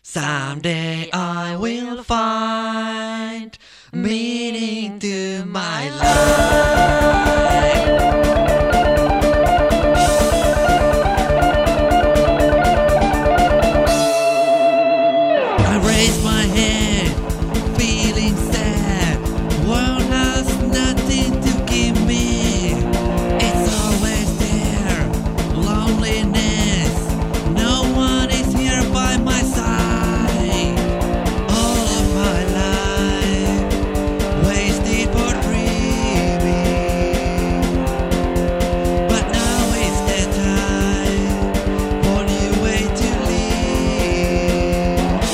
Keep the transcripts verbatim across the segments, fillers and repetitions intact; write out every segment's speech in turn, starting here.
Someday I will find meaning to my life. I raise my head, feeling sad. World has nothing to give me. It's always there, loneliness. No one is here by my side. All of my life wasted for dreaming. But now is the time for new way to live.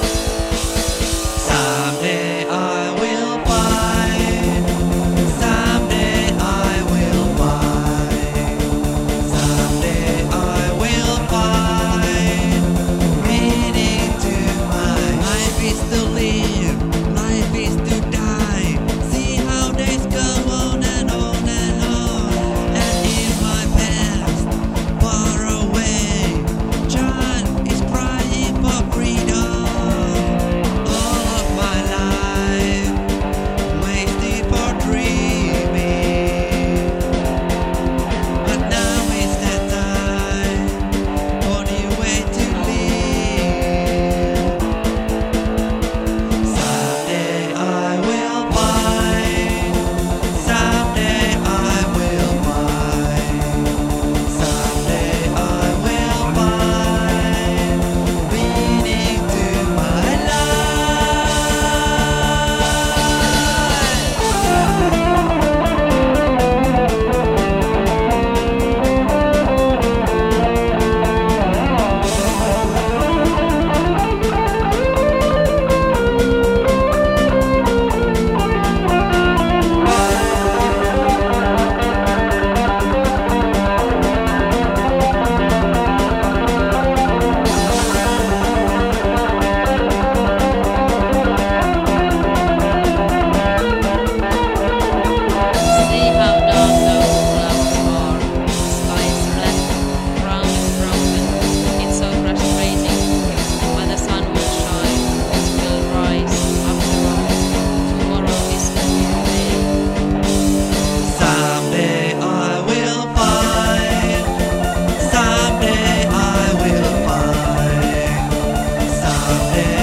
Someday I will find. Someday I will find. Someday I will find meaning to my life is to live, life is to die. See how days go on and on and on. And in my past, far away, John is crying for freedom. All of my life wasted for dreaming. But now is the time for new way to live. Someday I will find. Someday I will find. Someday I will find meaning to my See how dark those clouds are. Sky is black, ground is broken. It's so frustrating. When the sun will shine, it will rise. After all, tomorrow is a new day. Someday I will find. Someday I will find. Someday